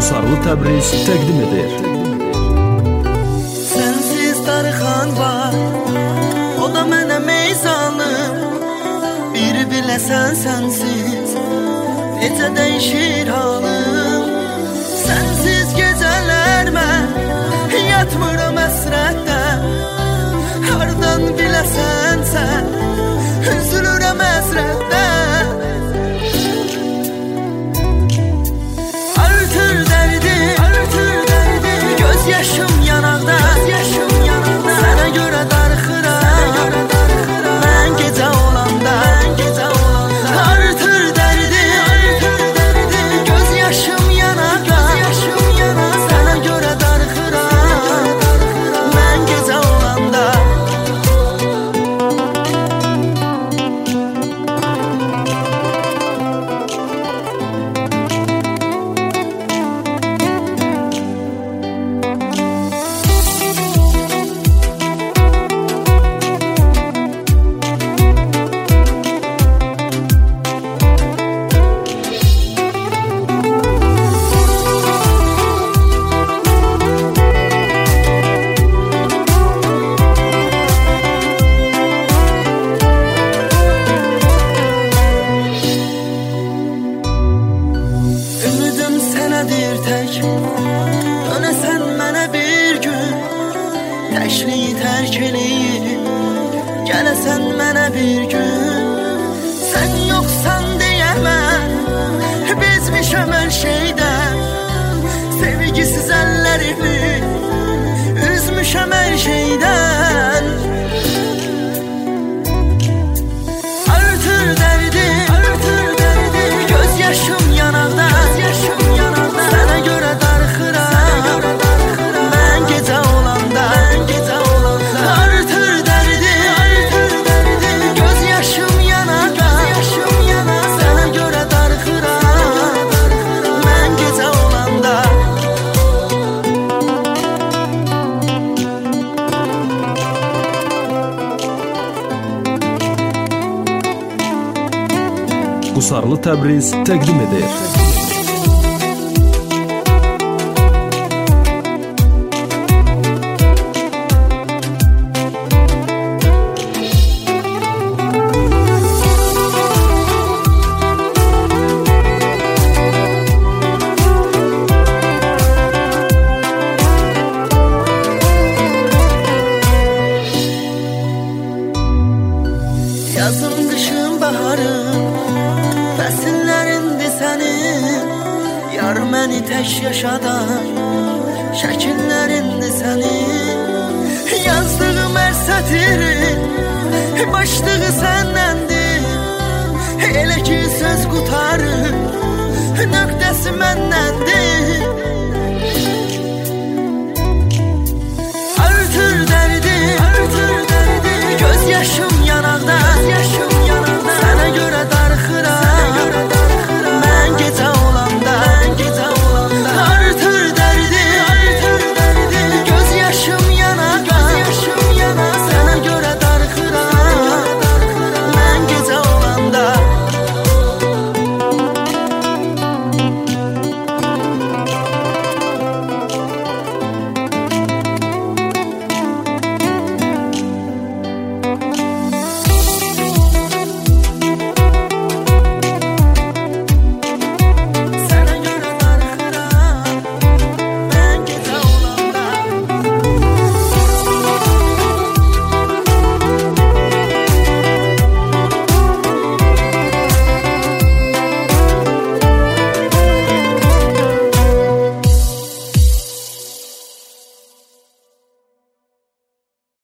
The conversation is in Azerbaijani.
Qusarlı Təbriz təqdim edir. Sensiz darıxan var, o da mənə meyzanım. Bir biləsən sensiz, necə dəyişir halım. Sensiz gecələr mən yatmıram əsrətdə. Hardan biləsən sən, üzülürəm əsrətdə. Yaşım yananda, sənə görə darıxıram. Mən gecə olanda, artır dərdim. Göz yaşım yananda, sənə görə darıxıram. Mən gecə olanda. Dönəsən mənə bir gün, təşriyi tərk eləyib. Gələsən mənə bir gün, sən yoxsan deyəmən. Bezmişəm hər şeydən, sevgisiz əllərimi üzmüşəm hər şeydən. Artır dərdim, göz yaşım yananda. Sənə görə darıxıram, mən gecə olanda. Artır dərdim, göz yaşım yananda. Sənə görə darıxıram, mən gecə olanda. Qusarlı Təbriz təqdim edir. Yazım, qışım, baharım, fəsillərindir sənin. Yar məni tək yaşadan şəkillərindir sənin. Yazdığım hər sətirin başlığı səndəndir. Elə ki söz qutarır, nöqtəsi məndəndir.